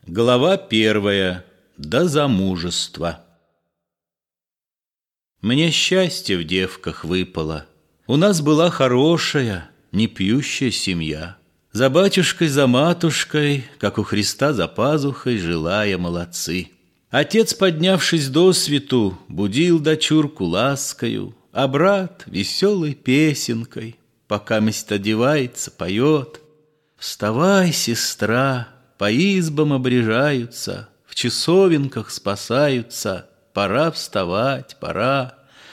Глава 1. До замужества. Мне счастье в девках выпало. У нас была хорошая, не пьющая семья. За батюшкой, за матушкой, как у Христа за пазухой, желая молодцы. Отец, поднявшись досвету, будил дочурку ласкою, а брат веселой песенкой, пока месть одевается, поет: «Вставай, сестра, по избам обрежаются, в часовенках спасаются, пора вставать, пора.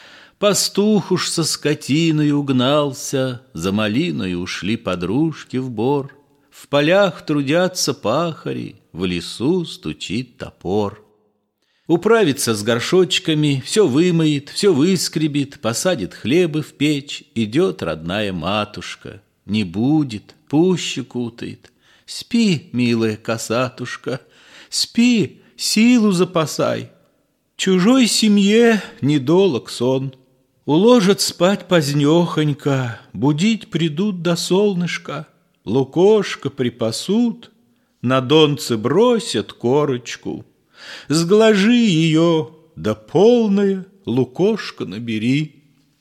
Пастух уж со скотиной угнался, за малиной ушли подружки в бор. В полях трудятся пахари, в лесу стучит топор. Управится с горшочками, все вымоет, все выскребет, посадит хлебы в печь, идет родная матушка. Не будет, пуще кутает. Спи, милая косатушка, спи, силу запасай. Чужой семье недолог сон. Уложат спать позднехонько, будить придут до солнышка. Лукошко припасут, на донце бросят корочку. Сглажи ее, да полное лукошко набери.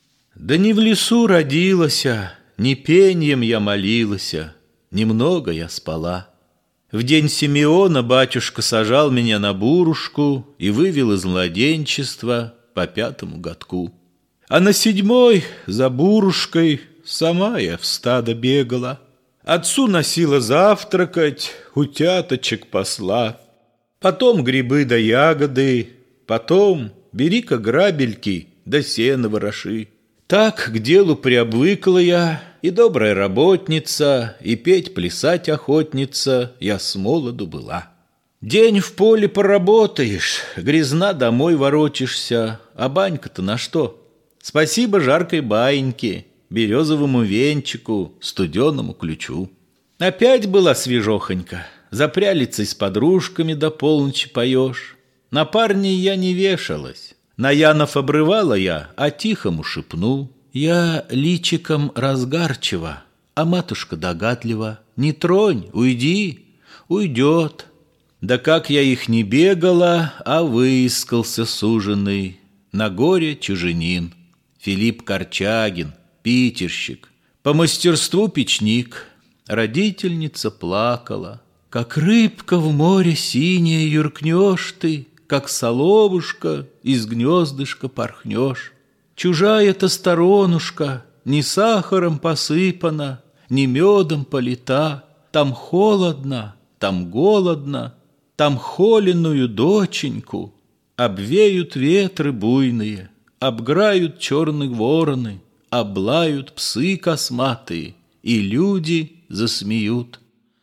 Да не в лесу родилася, не пеньем я молилася, немного я спала. В день Симеона батюшка сажал меня на бурушку и вывел из младенчества по 5-му годку. А на 7-й за бурушкой сама я в стадо бегала. Отцу носила завтракать, утяточек посла. Потом грибы да ягоды, потом бери-ка грабельки да сено вороши. Так к делу приобвыкла я, и добрая работница, и петь-плясать охотница я с молоду была. День в поле поработаешь, грязна домой ворочишься, а банька-то на что? Спасибо жаркой баиньке, березовому венчику, студеному ключу. Опять была свежохонька, за прялицей с подружками до полночи поешь. На парней я не вешалась. На Янов обрывала я, а тихому шепну: я личиком разгарчива, а матушка догадлива. Не тронь, уйди, уйдет. Да как я их не бегала, а выискался суженый. На горе чуженин, Филипп Корчагин, питерщик, по мастерству печник. Родительница плакала: как рыбка в море синее юркнешь ты, как соловушка из гнездышка порхнешь. Чужая-то сторонушка, ни сахаром посыпана, ни медом полита. Там холодно, там голодно, там холеную доченьку обвеют ветры буйные, обграют черные вороны, облают псы косматые, и люди засмеют.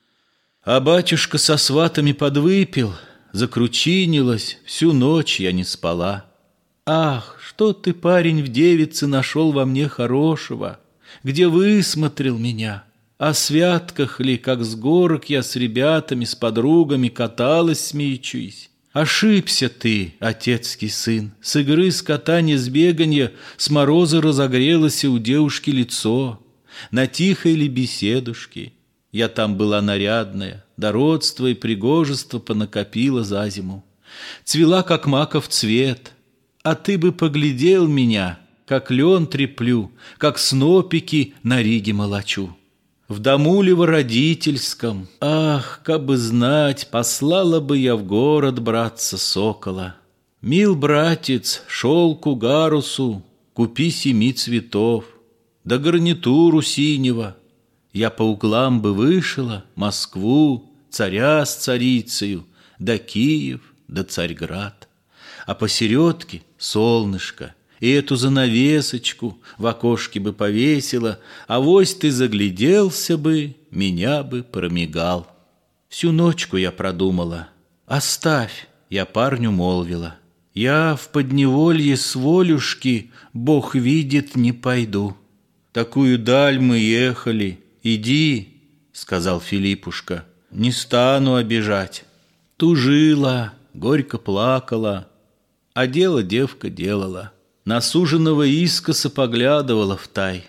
А батюшка со сватами подвыпил, закручинилась, всю ночь я не спала. Ах, что ты, парень, в девице нашел во мне хорошего, где высмотрел меня? О святках ли, как с горок я с ребятами, с подругами каталась, смеючись? Ошибся ты, отецкий сын, с игры с катанья, с беганья, с мороза разогрелось у девушки лицо. На тихой ли беседушке я там была нарядная, да родство и пригожество понакопила за зиму. Цвела, как маков цвет, а ты бы поглядел меня, как лен треплю, как снопики на риге молочу. В дому ли во родительском, ах, кабы знать, послала бы я в город братца сокола. Мил братец, шелку гарусу, купи 7 цветов, да гарнитуру синего. Я по углам бы вышила Москву, царя с царицею, да Киев, да Царьград. А посередке солнышко, и эту занавесочку в окошке бы повесила, авось ты загляделся бы, меня бы промигал. Всю ночку я продумала: оставь, я парню молвила, я в подневолье с волюшки, Бог видит, не пойду. Такую даль мы ехали, иди, сказал Филиппушка, не стану обижать. Тужила, горько плакала, а дело девка делала. На суженого искоса поглядывала втай.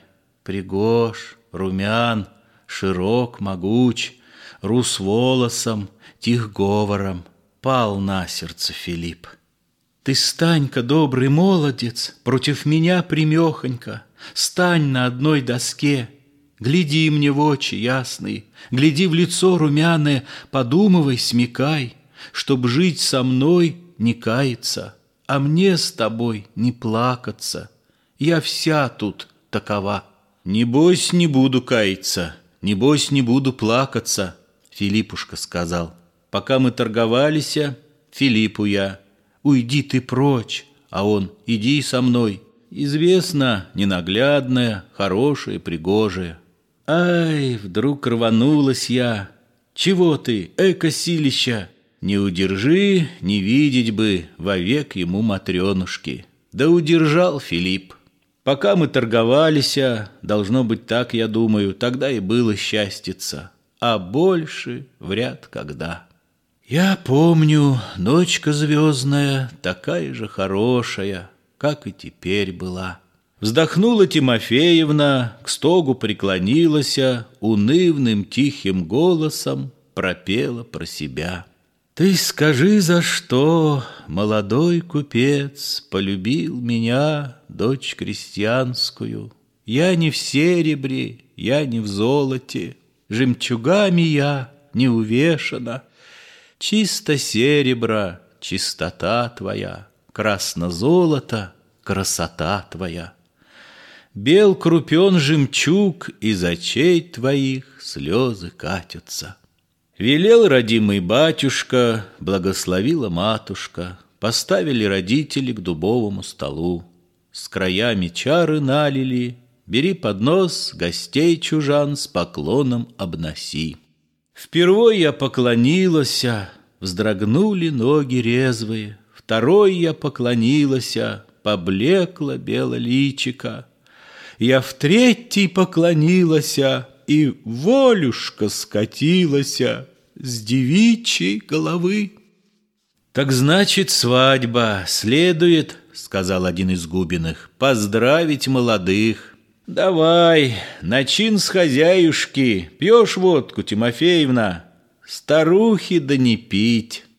Пригож, румян, широк, могуч, рус волосом, тих говором пал на сердце Филипп. Ты стань-ка, добрый молодец, против меня примехонько, стань на одной доске, гляди мне в очи ясные, гляди в лицо румяное, подумывай, смекай, чтоб жить со мной не каяться, а мне с тобой не плакаться. Я вся тут такова. Небось, не буду каяться, небось, не буду плакаться, Филиппушка сказал. Пока мы торговались, Филиппу я: уйди ты прочь, а он: иди со мной. Известно, ненаглядная, хорошая, пригожая. Ай, вдруг рванулась я. Чего ты, эко силища? Не удержи, не видеть бы вовек ему матренушки. Да удержал Филипп. Пока мы торговались, должно быть так, я думаю, тогда и было счастьица, а больше вряд когда. Я помню, ночка звездная, такая же хорошая, как и теперь была. Вздохнула Тимофеевна, к стогу преклонилась, унывным тихим голосом пропела про себя. Ты скажи, за что молодой купец полюбил меня, дочь крестьянскую? Я не в серебре, я не в золоте, жемчугами я не увешана. Чисто серебро, чистота твоя, красно-золото, красота твоя. Бел крупен жемчуг, из очей твоих слезы катятся. Велел родимый батюшка, благословила матушка, поставили родители к дубовому столу. С краями чары налили, бери поднос, гостей чужан с поклоном обноси. Впервой я поклонилась, вздрогнули ноги резвые. Второй я поклонилась, поблекла бело личико. Я в третий поклонилась, и волюшка скатилась с девичьей головы. Так значит, свадьба следует, сказал один из Губиных, поздравить молодых. Давай, начин с хозяюшки, пьешь водку, Тимофеевна? Старухи да не пить.